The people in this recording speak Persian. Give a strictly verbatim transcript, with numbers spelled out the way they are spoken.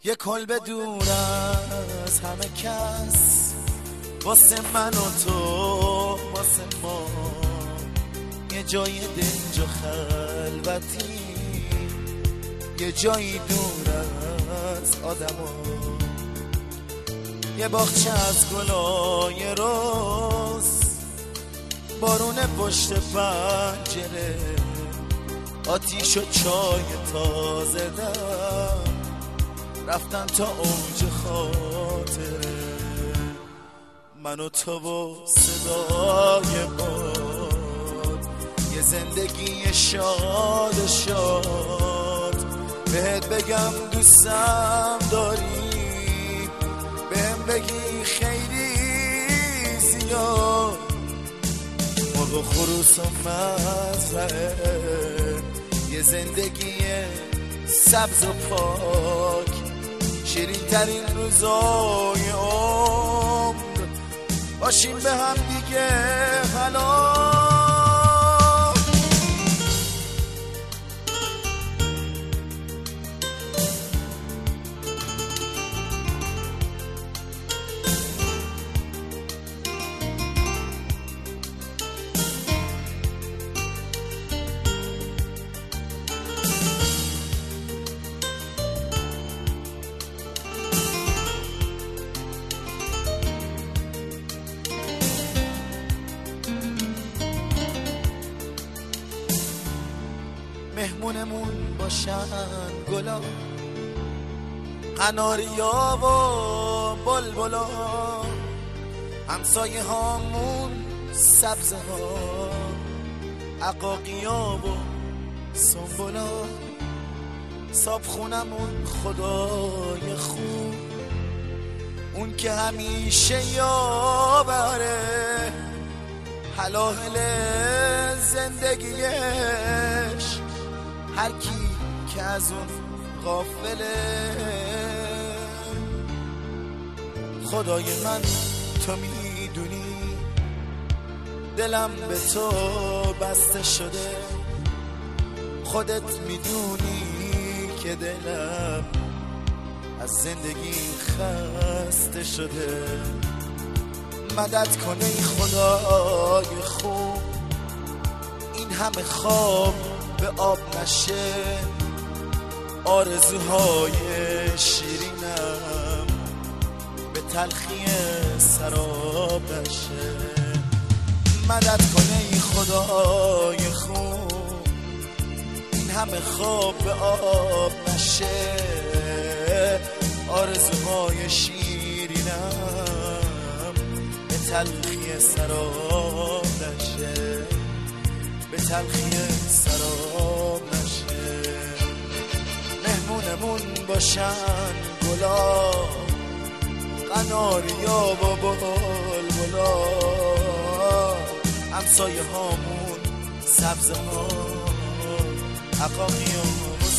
یه کلبه دور از همه کس، واسه من و تو، واسه ما، یه جای دنج و خلوتی، یه جایی دور از آدما، یه باغچه از گلای روز، بارون پشت پنجره، آتیش و چای تازه دم، رفتن تا اوج خاطره، من و تو و صدای باد، یه زندگی شاد شاد، بهت بگم دوستم داری، بهم بگی خیلی زیاد، مرغ و خروس و مزرعه، یه زندگی سبز و پاک، شیرین ترین روزای عمر، باشیم به هم دیگه حالا. مهمونمون باشن گلا، قناریا و بلبلا، همسایه هامون سبزه ها، عقاقیا و سنبولا، صاحب خونمون خدای خوب، اون که همیشه یاوره، حلاهل زندگیش، هر کی که از اون غافله، خدای من تو میدونی، دلم به تو بسته شده، خودت میدونی که دلم از زندگی خسته شده، مدد کنه ای خدای خوب، این همه خواب به آب نشه، آرزوهای شیرینم به تلخی سراب نشه، مدد کنه ای خدای خوب، این همه خواب به آب نشه، آرزوهای شیرینم به تلخی سراب نشه، به تلخی سراب نشه. مهمونمون باشن گلا، قناریا و بلبلا، همسایه هامون سبزه ها، عقاقی و